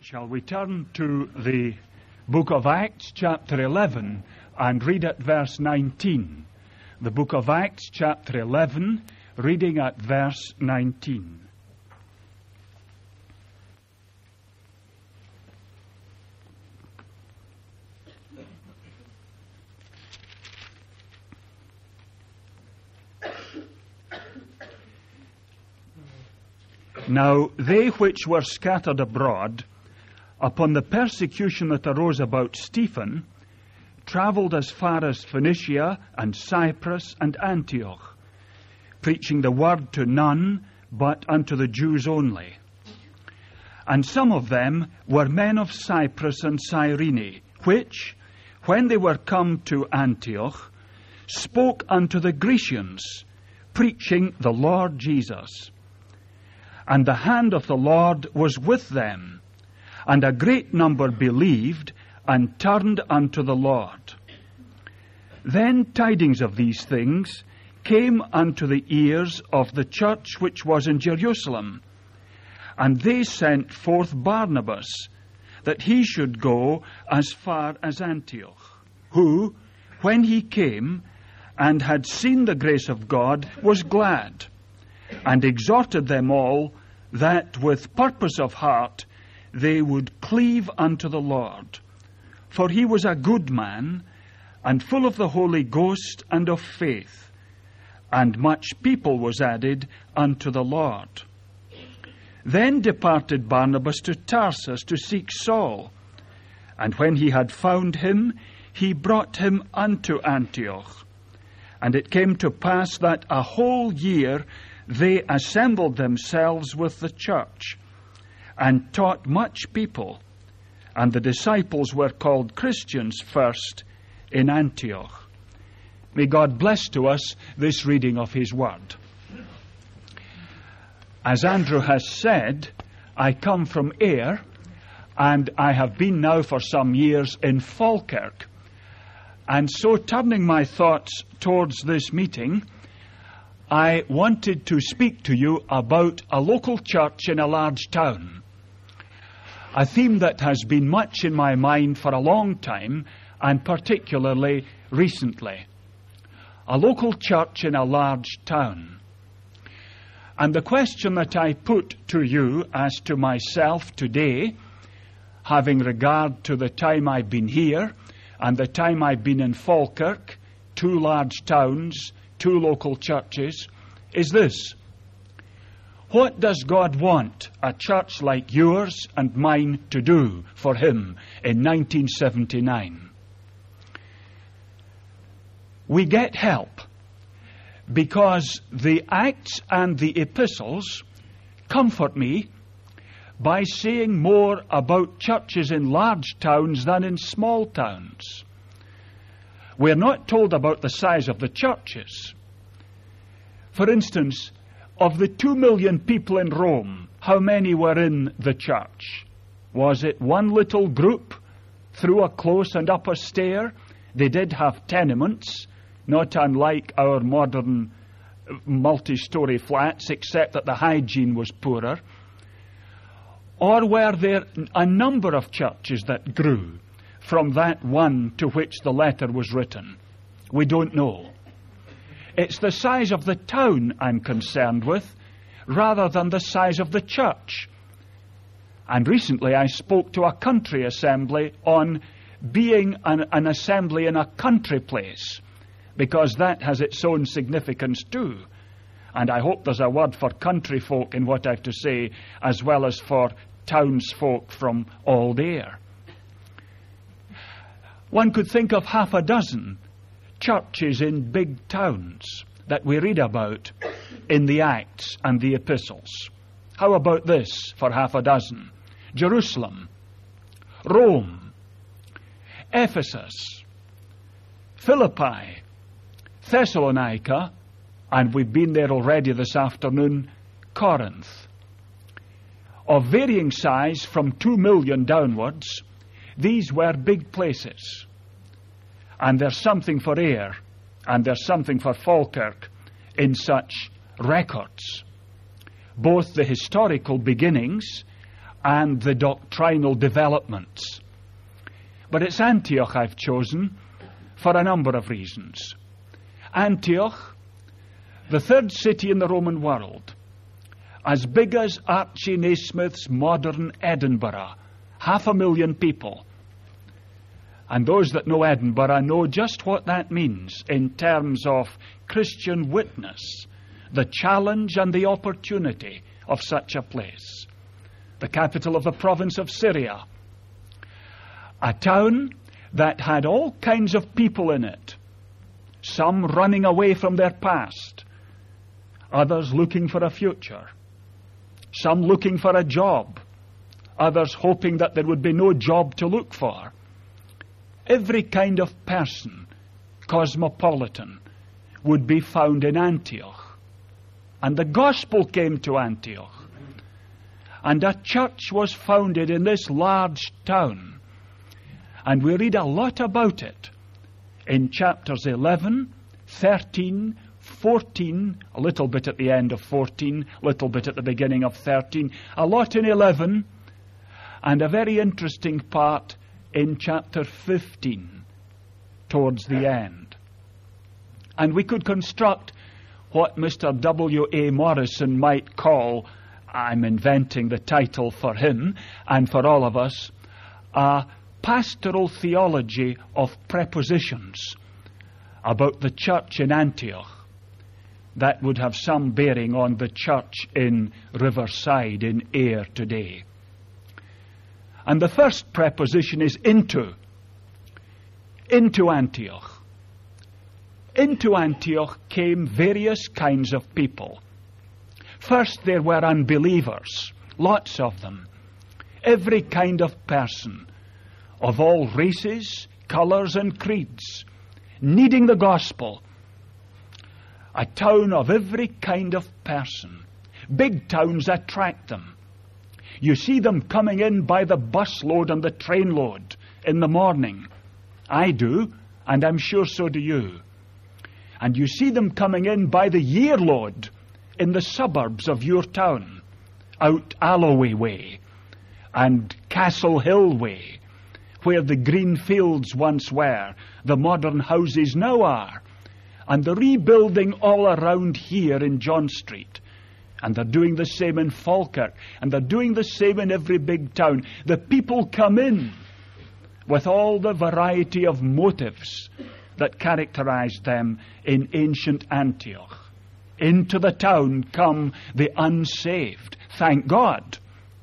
Shall we turn to the book of Acts, chapter 11, and read at verse 19? The book of Acts, chapter 11, reading at verse 19. Now they which were scattered abroad, upon the persecution that arose about Stephen, travelled as far as Phoenicia and Cyprus and Antioch, preaching the word to none but unto the Jews only. And some of them were men of Cyprus and Cyrene, which, when they were come to Antioch, spoke unto the Grecians, preaching the Lord Jesus. And the hand of the Lord was with them, and a great number believed and turned unto the Lord. Then tidings of these things came unto the ears of the church which was in Jerusalem, and they sent forth Barnabas, that he should go as far as Antioch, who, when he came and had seen the grace of God, was glad, and exhorted them all that with purpose of heart they would cleave unto the Lord. For he was a good man, and full of the Holy Ghost and of faith, and much people was added unto the Lord. Then departed Barnabas to Tarsus to seek Saul, and when he had found him, he brought him unto Antioch. And it came to pass that a whole year they assembled themselves with the church, and taught much people, and the disciples were called Christians first in Antioch. May God bless to us this reading of His Word. As Andrew has said, I come from Ayr, and I have been now for some years in Falkirk. And so, turning my thoughts towards this meeting, I wanted to speak to you about a local church in a large town. A theme that has been much in my mind for a long time, and particularly recently. A local church in a large town. And the question that I put to you as to myself today, having regard to the time I've been here and the time I've been in Falkirk, two large towns, two local churches, is this: what does God want a church like yours and mine to do for Him in 1979? We get help because the Acts and the Epistles comfort me by saying more about churches in large towns than in small towns. We're not told about the size of the churches. For instance, of the 2 million people in Rome, how many were in the church? Was it one little group through a close and up a stair? They did have tenements, not unlike our modern multi-story flats, except that the hygiene was poorer. Or were there a number of churches that grew from that one to which the letter was written? We don't know. It's the size of the town I'm concerned with, rather than the size of the church. And recently I spoke to a country assembly on being an assembly in a country place, because that has its own significance too. And I hope there's a word for country folk in what I have to say, as well as for townsfolk from all there. One could think of half a dozen churches in big towns that we read about in the Acts and the Epistles. How about this for half a dozen? Jerusalem, Rome, Ephesus, Philippi, Thessalonica, and we've been there already this afternoon, Corinth. Of varying size from 2 million downwards, these were big places. And there's something for Ayr, and there's something for Falkirk in such records. Both the historical beginnings and the doctrinal developments. But it's Antioch I've chosen for a number of reasons. Antioch, the third city in the Roman world, as big as Archie Naismith's modern Edinburgh, 500,000 people. And those that know Edinburgh know just what that means in terms of Christian witness, the challenge and the opportunity of such a place. The capital of the province of Syria. A town that had all kinds of people in it. Some running away from their past. Others looking for a future. Some looking for a job. Others hoping that there would be no job to look for. Every kind of person, cosmopolitan, would be found in Antioch. And the gospel came to Antioch. And a church was founded in this large town. And we read a lot about it in chapters 11, 13, 14, a little bit at the end of 14, a little bit at the beginning of 13, a lot in 11, and a very interesting part in chapter 15, towards the end. And we could construct what Mr. W.A. Morrison might call, I'm inventing the title for him and for all of us, a pastoral theology of prepositions about the church in Antioch that would have some bearing on the church in Riverside in Ayr today. And the first preposition is into. Into Antioch. Into Antioch came various kinds of people. First, there were unbelievers, lots of them. Every kind of person, of all races, colors, and creeds, needing the gospel. A town of every kind of person. Big towns attract them. You see them coming in by the busload and the trainload in the morning. I do, and I'm sure so do you. And you see them coming in by the yearload in the suburbs of your town, out Alloway way and Castle Hill way, where the green fields once were, the modern houses now are, and the rebuilding all around here in John Street. And they're doing the same in Falkirk, and they're doing the same in every big town. The people come in with all the variety of motives that characterized them in ancient Antioch. Into the town come the unsaved. Thank God.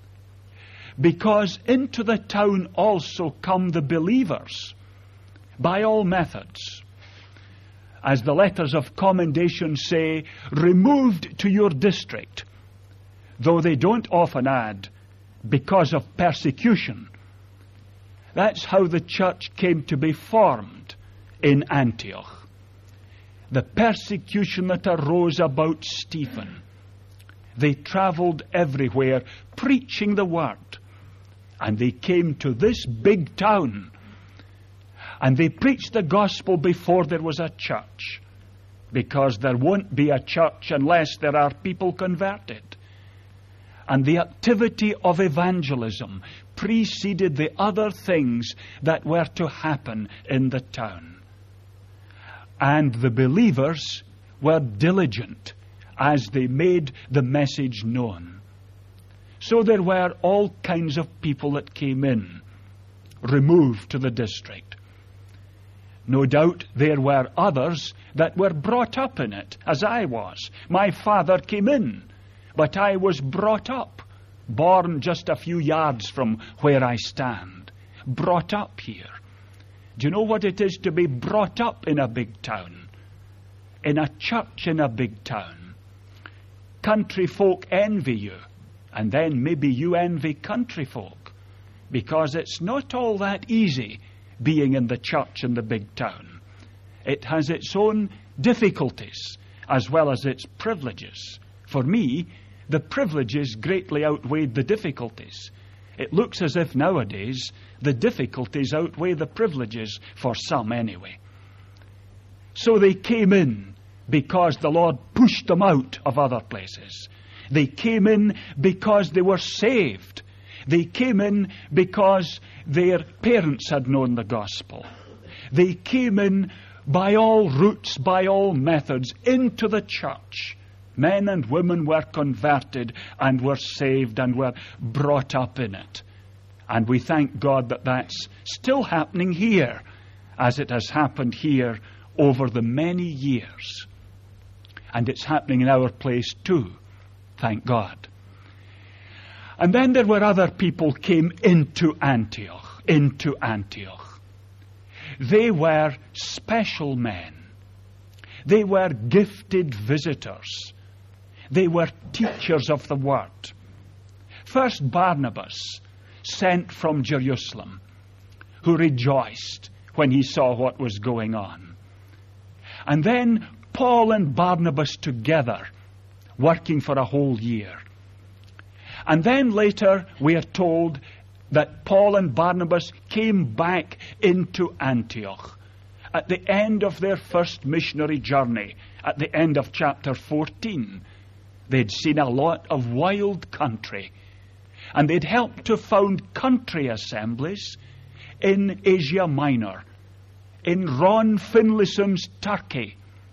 Because into the town also come the believers by all methods. As the letters of commendation say, removed to your district, though they don't often add, because of persecution. That's how the church came to be formed in Antioch. The persecution that arose about Stephen. They traveled everywhere preaching the word. And they came to this big town. And they preached the gospel before there was a church. Because there won't be a church unless there are people converted. And the activity of evangelism preceded the other things that were to happen in the town. And the believers were diligent as they made the message known. So there were all kinds of people that came in, removed to the district. No doubt there were others that were brought up in it, as I was. My father came in, but I was brought up, born just a few yards from where I stand, brought up here. Do you know what it is to be brought up in a big town? In a church in a big town. Country folk envy you, and then maybe you envy country folk, because it's not all that easy being in the church in the big town. It has its own difficulties as well as its privileges. For me, the privileges greatly outweighed the difficulties. It looks as if nowadays the difficulties outweigh the privileges, for some anyway. So they came in because the Lord pushed them out of other places. They came in because they were saved. They came in because their parents had known the gospel. They came in by all routes, by all methods, into the church. Men and women were converted and were saved and were brought up in it. And we thank God that that's still happening here, as it has happened here over the many years. And it's happening in our place too, thank God. And then there were other people came into Antioch. They were special men. They were gifted visitors. They were teachers of the word. First Barnabas, sent from Jerusalem, who rejoiced when he saw what was going on. And then Paul and Barnabas together, working for a whole year. And then later we are told that Paul and Barnabas came back into Antioch at the end of their first missionary journey, at the end of chapter 14. They'd seen a lot of wild country, and they'd helped to found country assemblies in Asia Minor, in Ron Finlayson's Turkey.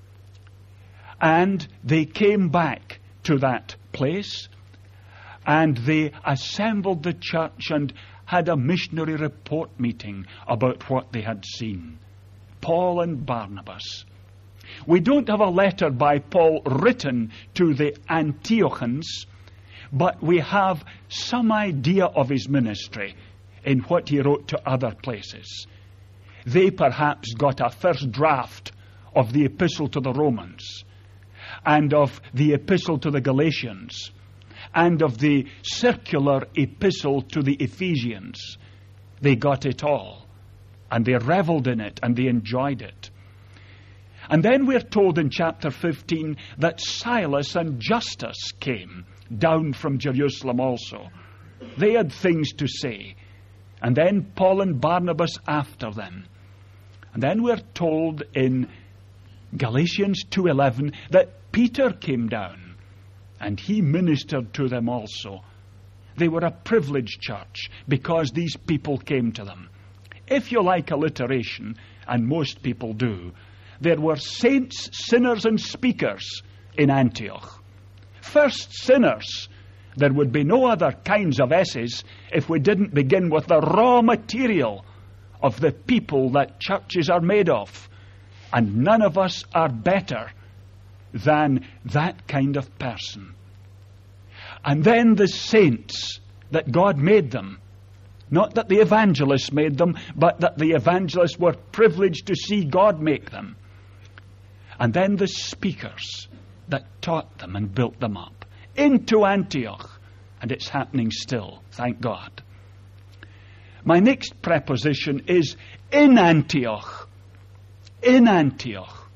And they came back to that place, and they assembled the church and had a missionary report meeting about what they had seen. Paul and Barnabas. We don't have a letter by Paul written to the Antiochans, but we have some idea of his ministry in what he wrote to other places. They perhaps got a first draft of the epistle to the Romans, and of the epistle to the Galatians, and of the circular epistle to the Ephesians. They got it all, and they reveled in it, and they enjoyed it. And then we're told in chapter 15 that Silas and Justus came down from Jerusalem also. They had things to say. And then Paul and Barnabas after them. And then we're told in Galatians 2:11 that Peter came down, and he ministered to them also. They were a privileged church because these people came to them. If you like alliteration, and most people do, there were saints, sinners, and speakers in Antioch. First, sinners. There would be no other kinds of S's if we didn't begin with the raw material of the people that churches are made of. And none of us are better than that kind of person. And then the saints, that God made them. Not that the evangelists made them, but that the evangelists were privileged to see God make them. And then the speakers that taught them and built them up into Antioch. And it's happening still, thank God. My next preposition is in Antioch. In Antioch.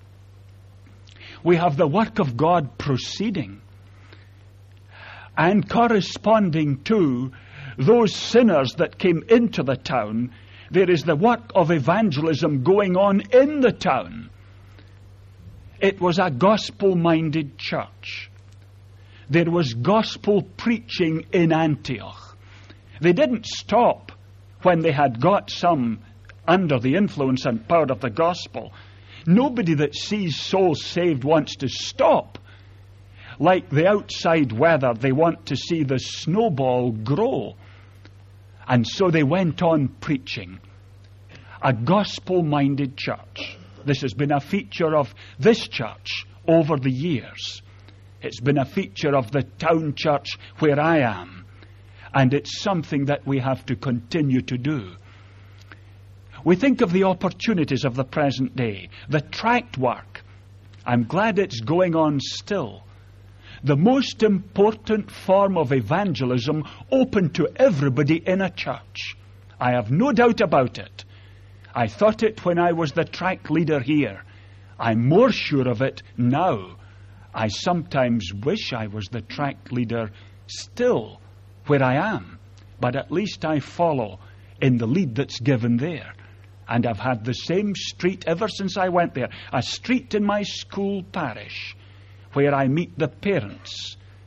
We have the work of God proceeding. And corresponding to those sinners that came into the town, there is the work of evangelism going on in the town. It was a gospel-minded church. There was gospel preaching in Antioch. They didn't stop when they had got some under the influence and power of the gospel. Nobody that sees souls saved wants to stop. Like the outside weather, they want to see the snowball grow. And so they went on preaching. A gospel-minded church. This has been a feature of this church over the years. It's been a feature of the town church where I am. And it's something that we have to continue to do. We think of the opportunities of the present day. The tract work. I'm glad it's going on still. The most important form of evangelism open to everybody in a church. I have no doubt about it. I thought it when I was the tract leader here. I'm more sure of it now. I sometimes wish I was the tract leader still where I am. But at least I follow in the lead that's given there. And I've had the same street ever since I went there. A street in my school parish where I meet the parents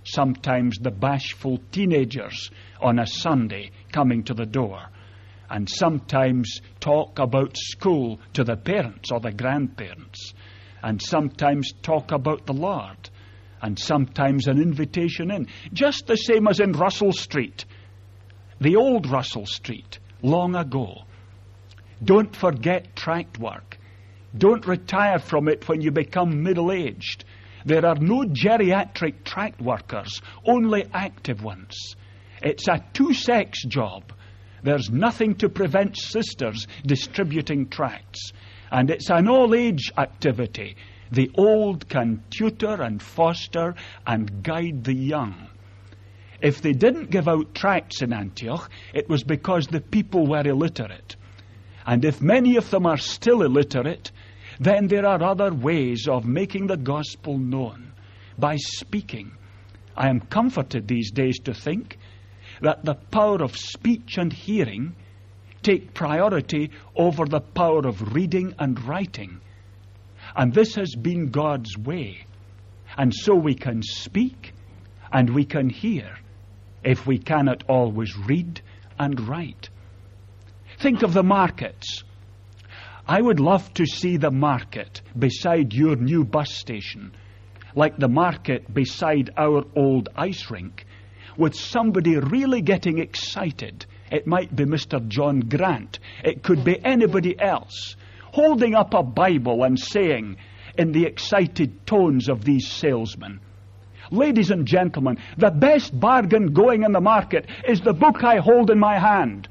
sometimes the bashful teenagers on a Sunday coming to the door, and sometimes talk about school to the parents or the grandparents, and sometimes talk about the Lord, and sometimes an invitation in. Just the same as in Russell Street, the old Russell Street, long ago. Don't forget tract work. Don't retire from it when you become middle-aged. There are no geriatric tract workers, only active ones. It's a two-sex job. There's nothing to prevent sisters distributing tracts. And it's an all-age activity. The old can tutor and foster and guide the young. If they didn't give out tracts in Antioch, it was because the people were illiterate. And if many of them are still illiterate, then there are other ways of making the gospel known, by speaking. I am comforted these days to think that the power of speech and hearing take priority over the power of reading and writing. And this has been God's way. And so we can speak and we can hear if we cannot always read and write. Think of the markets. I would love to see the market beside your new bus station, like the market beside our old ice rink, with somebody really getting excited. It might be Mr. John Grant. It could be anybody else, holding up a Bible and saying, in the excited tones of these salesmen, "Ladies and gentlemen, the best bargain going in the market is the book I hold in my hand.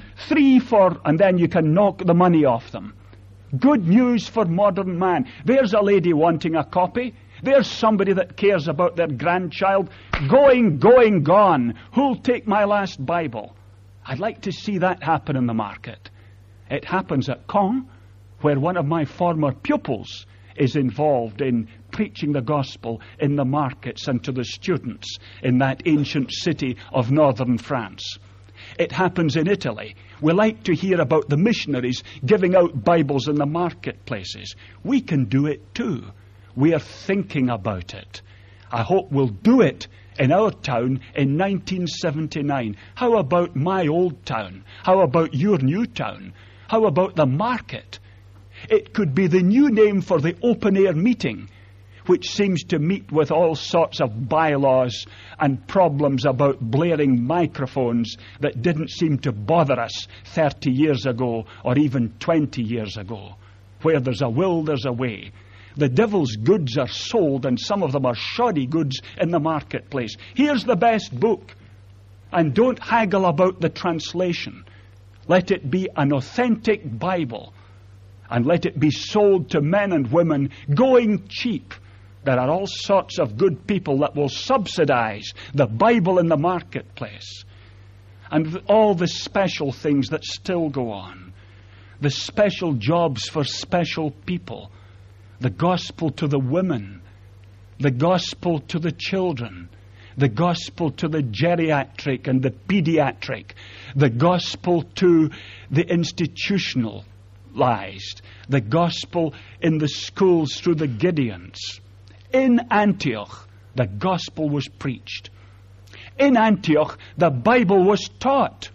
3 for," and then you can knock the money off them. "Good news for modern man." There's a lady wanting a copy. There's somebody that cares about their grandchild. Going, gone. Who'll take my last Bible? I'd like to see that happen in the market. It happens at Caen, where one of my former pupils is involved in preaching the gospel in the markets and to the students in that ancient city of northern France. It happens in Italy. We like to hear about the missionaries giving out Bibles in the marketplaces. We can do it too. We are thinking about it. I hope we'll do it in our town in 1979. How about my old town? How about your new town? How about the market? It could be the new name for the open-air meeting, which seems to meet with all sorts of bylaws and problems about blaring microphones that didn't seem to bother us 30 years ago or even 20 years ago. Where there's a will, there's a way. The devil's goods are sold, and some of them are shoddy goods in the marketplace. Here's the best book. And don't haggle about the translation. Let it be an authentic Bible. And let it be sold to men and women going cheap. There are all sorts of good people that will subsidize the Bible in the marketplace. And all the special things that still go on. The special jobs for special people. The gospel to the women. The gospel to the children. The gospel to the geriatric and the pediatric. The gospel to the institutionalized. The gospel in the schools through the Gideons. In Antioch, the gospel was preached. In Antioch, the Bible was taught.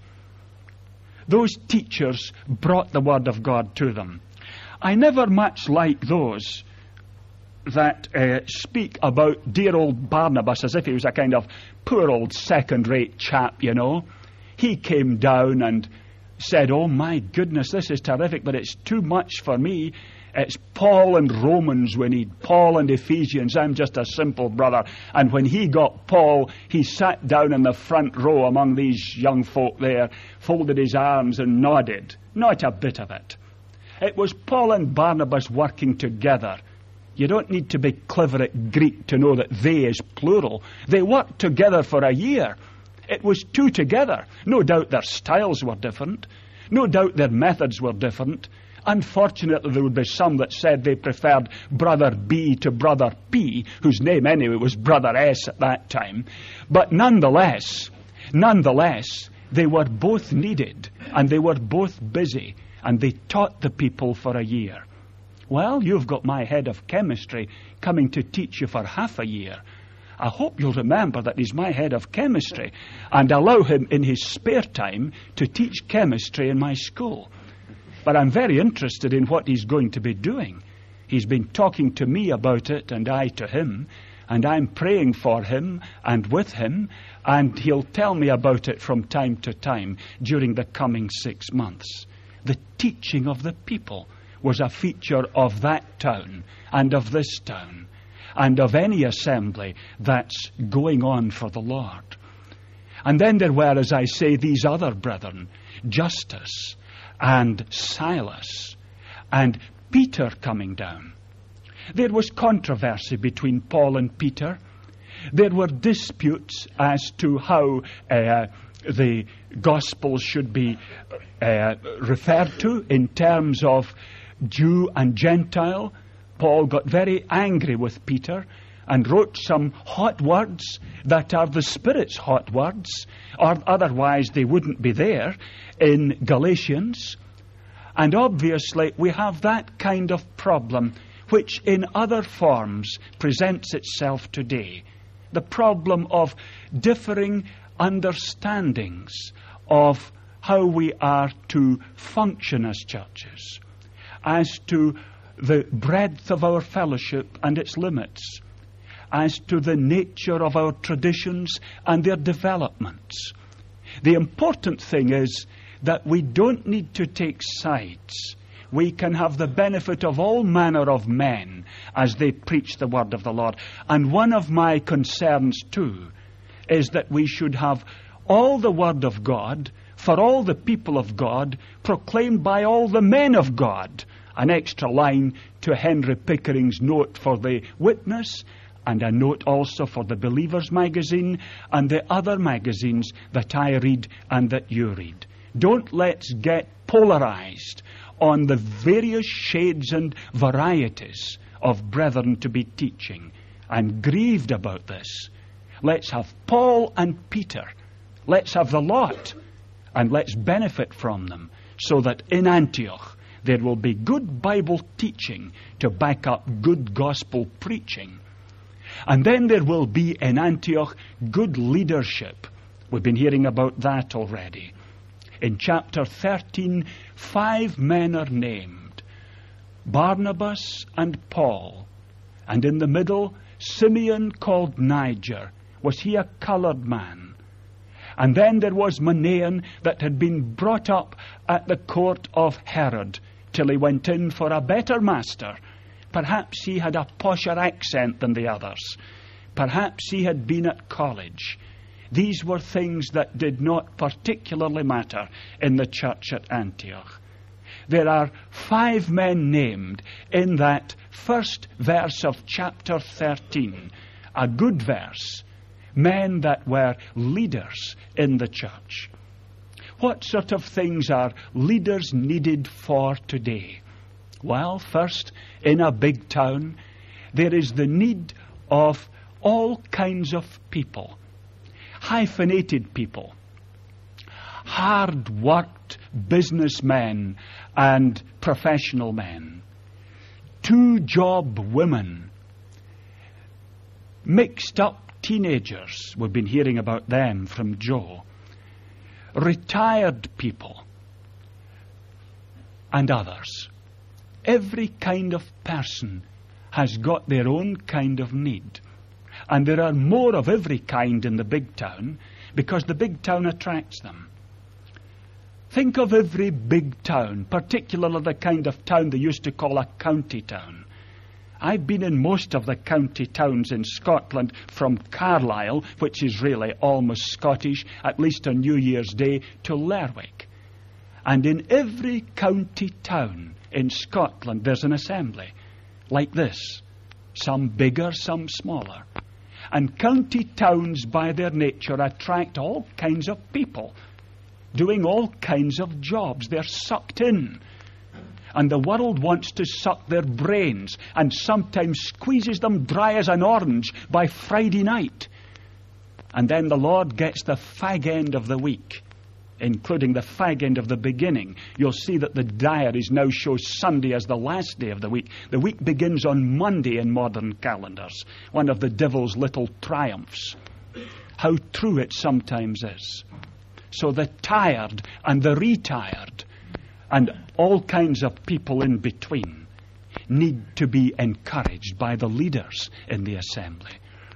Those teachers brought the word of God to them. I never much like those that speak about dear old Barnabas as if he was a kind of poor old second-rate chap, you know. He came down and said, "Oh my goodness, this is terrific, but it's too much for me. It's Paul and Romans we need, Paul and Ephesians. I'm just a simple brother." And when he got Paul, he sat down in the front row among these young folk there, folded his arms and nodded. Not a bit of it. It was Paul and Barnabas working together. You don't need to be clever at Greek to know that they is plural. They worked together for a year. It was two together. No doubt their styles were different. No doubt their methods were different. Unfortunately, there would be some that said they preferred Brother B to Brother P, whose name anyway was Brother S at that time. But nonetheless, they were both needed, and they were both busy, and they taught the people for a year. Well, you've got my head of chemistry coming to teach you for half a year, I hope you'll remember that he's my head of chemistry and allow him in his spare time to teach chemistry in my school. But I'm very interested in what he's going to be doing. He's been talking to me about it and I to him, and I'm praying for him and with him, and he'll tell me about it from time to time during the coming 6 months. The teaching of the people was a feature of that town and of this town and of any assembly that's going on for the Lord. And then there were, as I say, these other brethren, Justus and Silas and Peter coming down. There was controversy between Paul and Peter. There were disputes as to how the gospel should be referred to in terms of Jew and Gentile. Paul got very angry with Peter and wrote some hot words that are the Spirit's hot words, or otherwise they wouldn't be there in Galatians. And obviously we have that kind of problem which in other forms presents itself today. The problem of differing understandings of how we are to function as churches, as to the breadth of our fellowship and its limits, as to the nature of our traditions and their developments. The important thing is that we don't need to take sides. We can have the benefit of all manner of men as they preach the word of the Lord. And one of my concerns too is that we should have all the word of God for all the people of God proclaimed by all the men of God. An extra line to Henry Pickering's note for the Witness, and a note also for the Believers magazine and the other magazines that I read and that you read. Don't let's get polarized on the various shades and varieties of brethren to be teaching. I'm grieved about this. Let's have Paul and Peter. Let's have the lot, and let's benefit from them, so that in Antioch there will be good Bible teaching to back up good gospel preaching. And then there will be in Antioch good leadership. We've been hearing about that already. In chapter 13, 5 men are named: Barnabas and Paul. And in the middle, Simeon called Niger. Was he a coloured man? And then there was Manaen that had been brought up at the court of Herod till he went in for a better master. Perhaps he had a posher accent than the others. Perhaps he had been at college. These were things that did not particularly matter in the church at Antioch. There are 5 men named in that first verse of chapter 13. A good verse. Men that were leaders in the church. What sort of things are leaders needed for today? Well, first, in a big town, there is the need of all kinds of people. Hyphenated people, hard-worked businessmen and professional men, 2-job women, mixed-up teenagers, we've been hearing about them from Joe, retired people, and others. Every kind of person has got their own kind of need. And there are more of every kind in the big town because the big town attracts them. Think of every big town, particularly the kind of town they used to call a county town. I've been in most of the county towns in Scotland, from Carlisle, which is really almost Scottish, at least on New Year's Day, to Lerwick. And in every county town in Scotland there's an assembly like this, some bigger, some smaller. And county towns by their nature attract all kinds of people doing all kinds of jobs. They're sucked in. And the world wants to suck their brains and sometimes squeezes them dry as an orange by Friday night. And then the Lord gets the fag end of the week including the fag end of the beginning. You'll see that the diaries now show Sunday as the last day of the week. The week begins on Monday in modern calendars, one of the devil's little triumphs. How true it sometimes is. So the tired and the retired and all kinds of people in between need to be encouraged by the leaders in the assembly.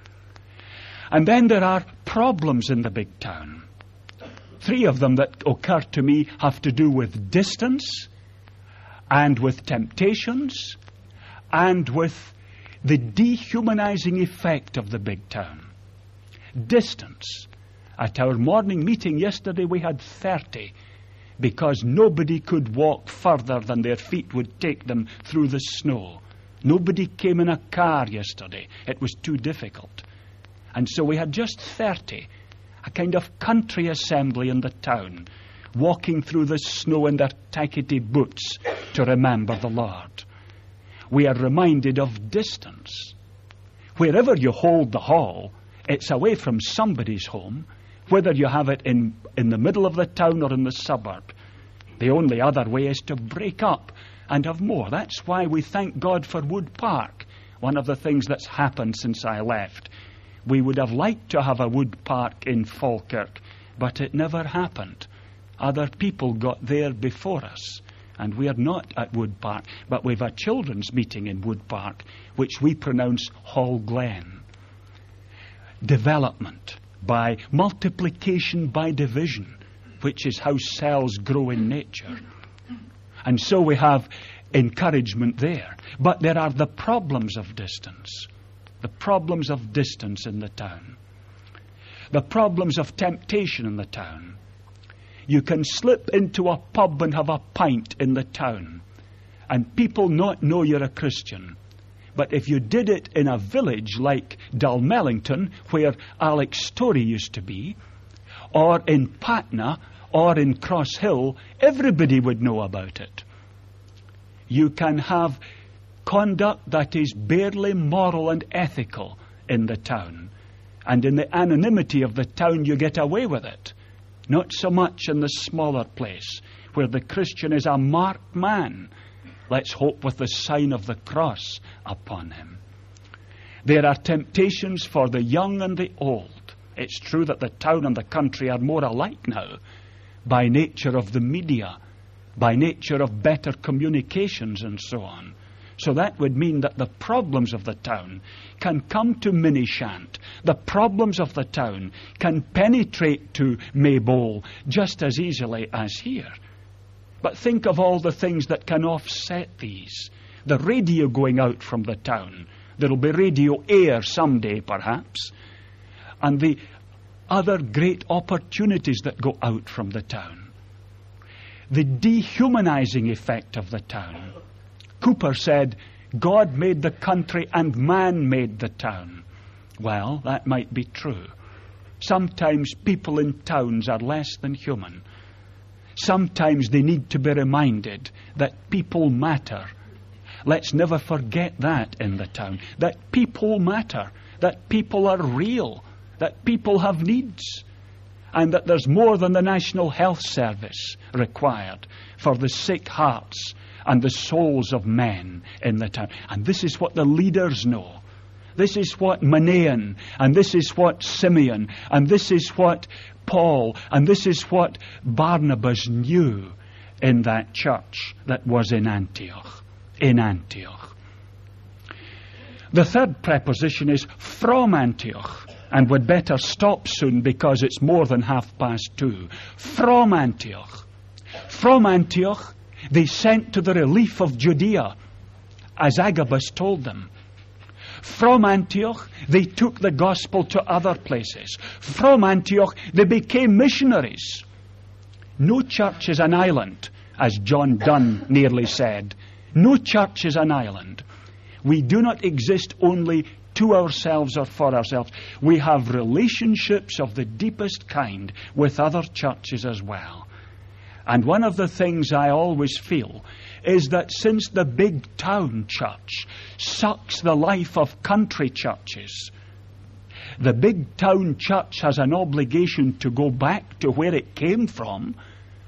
And then there are problems in the big town. 3 of them that occur to me have to do with distance and with temptations and with the dehumanizing effect of the big town. Distance. At our morning meeting yesterday we had 30 because nobody could walk further than their feet would take them through the snow. Nobody came in a car yesterday. It was too difficult. And so we had just 30, a kind of country assembly in the town, walking through the snow in their tackety boots to remember the Lord. We are reminded of distance. Wherever you hold the hall, it's away from somebody's home, whether you have it in the middle of the town or in the suburb. The only other way is to break up and have more. That's why we thank God for Wood Park. One of the things that's happened since I left. We would have liked to have a Wood Park in Falkirk, but it never happened. Other people got there before us, and we are not at Wood Park, but we've a children's meeting in Wood Park, which we pronounce Hall Glen. Development by multiplication by division, which is how cells grow in nature. And so we have encouragement there. But there are the problems of distance. The problems of distance in the town. The problems of temptation in the town. You can slip into a pub and have a pint in the town, and people not know you're a Christian. But if you did it in a village like Dalmellington, where Alex Story used to be, or in Patna, or in Cross Hill, everybody would know about it. You can have conduct that is barely moral and ethical in the town. And in the anonymity of the town, you get away with it. Not so much in the smaller place, where the Christian is a marked man. Let's hope with the sign of the cross upon him. There are temptations for the young and the old. It's true that the town and the country are more alike now, by nature of the media, by nature of better communications and so on. So that would mean that the problems of the town can come to Minishant. The problems of the town can penetrate to Maybole just as easily as here. But think of all the things that can offset these. The radio going out from the town. There will be radio air someday, perhaps. And the other great opportunities that go out from the town. The dehumanizing effect of the town. Cooper said, God made the country and man made the town. Well, that might be true. Sometimes people in towns are less than human. Sometimes they need to be reminded that people matter. Let's never forget that in the town. That people matter. That people are real. That people have needs. And that there's more than the National Health Service required for the sick hearts and the souls of men in the town. And this is what the leaders know. This is what Manaen, and this is what Simeon, and this is what Paul, and this is what Barnabas knew in that church that was in Antioch. In Antioch. The third preposition is from Antioch, and we'd better stop soon because it's more than 2:30. From Antioch. From Antioch, they sent to the relief of Judea, as Agabus told them. From Antioch, they took the gospel to other places. From Antioch, they became missionaries. No church is an island, as John Donne nearly said. No church is an island. We do not exist only to ourselves or for ourselves. We have relationships of the deepest kind with other churches as well. And one of the things I always feel is that since the big town church sucks the life of country churches, The big town church has an obligation to go back to where it came from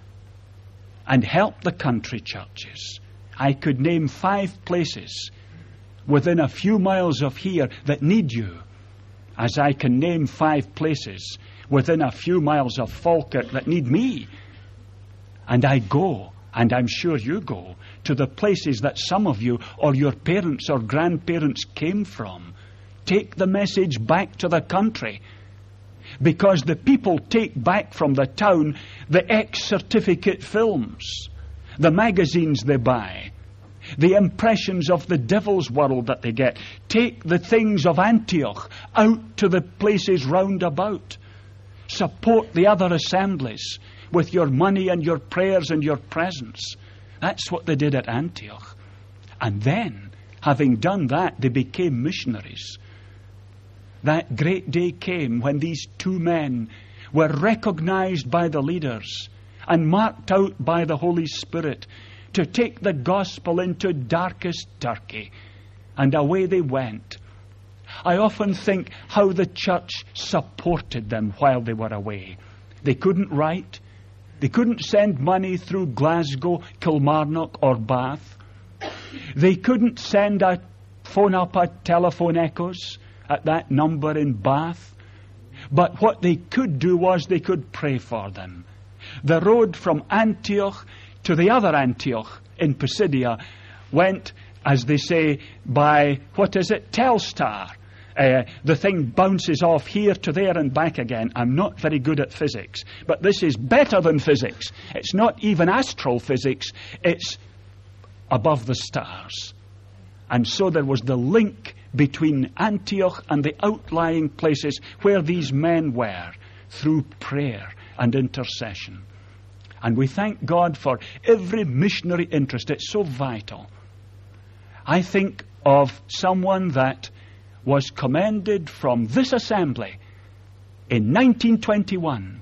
and help the country churches. I could name 5 places within a few miles of here that need you, as I can name 5 places within a few miles of Falkirk that need me. And I go, and I'm sure you go, to the places that some of you or your parents or grandparents came from. Take the message back to the country, because the people take back from the town the ex-certificate films, the magazines they buy, the impressions of the devil's world that they get. Take the things of Antioch out to the places round about. Support the other assemblies with your money and your prayers and your presence. That's what they did at Antioch. And then, having done that, they became missionaries. That great day came when these 2 men were recognized by the leaders and marked out by the Holy Spirit to take the gospel into darkest Turkey. And away they went. I often think how the church supported them while they were away. They couldn't write. They couldn't send money through Glasgow, Kilmarnock or Bath. They couldn't send a phone up a telephone echoes at that number in Bath. But what they could do was they could pray for them. The road from Antioch to the other Antioch in Pisidia went, as they say, by, Telstar. The thing bounces off here to there and back again. I'm not very good at physics, but this is better than physics. It's not even astral physics. It's above the stars. And so there was the link between Antioch and the outlying places where these men were through prayer and intercession. And we thank God for every missionary interest. It's so vital. I think of someone that was commended from this assembly in 1921.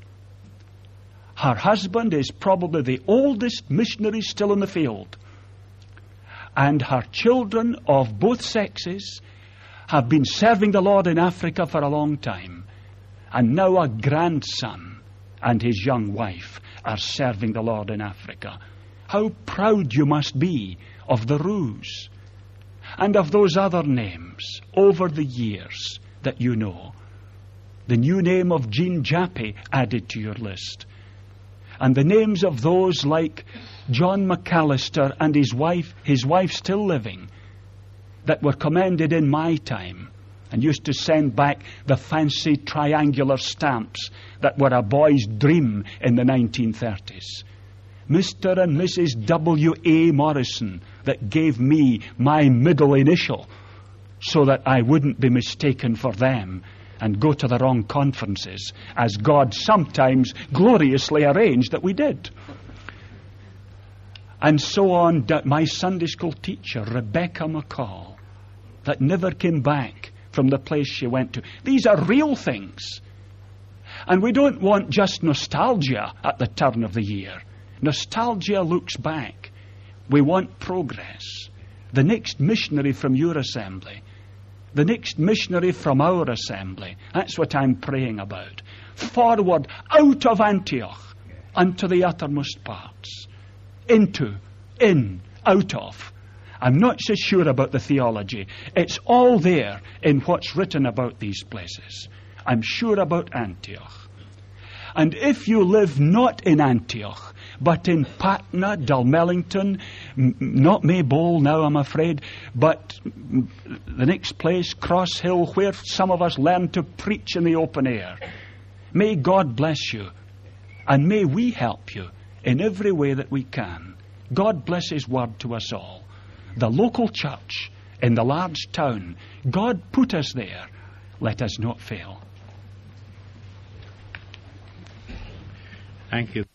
Her husband is probably the oldest missionary still in the field. And her children of both sexes have been serving the Lord in Africa for a long time. And now a grandson and his young wife are serving the Lord in Africa. How proud you must be of the Roos and of those other names over the years that you know. The new name of Jean Jappy added to your list. And the names of those like John McAllister and his wife still living, that were commended in my time and used to send back the fancy triangular stamps that were a boy's dream in the 1930s. Mr. and Mrs. W.A. Morrison, that gave me my middle initial so that I wouldn't be mistaken for them and go to the wrong conferences, as God sometimes gloriously arranged that we did. And so on. My Sunday school teacher, Rebecca McCall, that never came back from the place she went to. These are real things. And we don't want just nostalgia at the turn of the year. Nostalgia looks back. We want progress. The next missionary from your assembly, the next missionary from our assembly, that's what I'm praying about. Forward, out of Antioch, unto the uttermost parts. Into, in, out of. I'm not so sure about the theology. It's all there in what's written about these places. I'm sure about Antioch. And if you live not in Antioch, but in Patna, Dalmellington, not Maybole now, I'm afraid, but the next place, Cross Hill, where some of us learn to preach in the open air, may God bless you, and may we help you in every way that we can. God bless His word to us all. The local church in the large town, God put us there. Let us not fail. Thank you.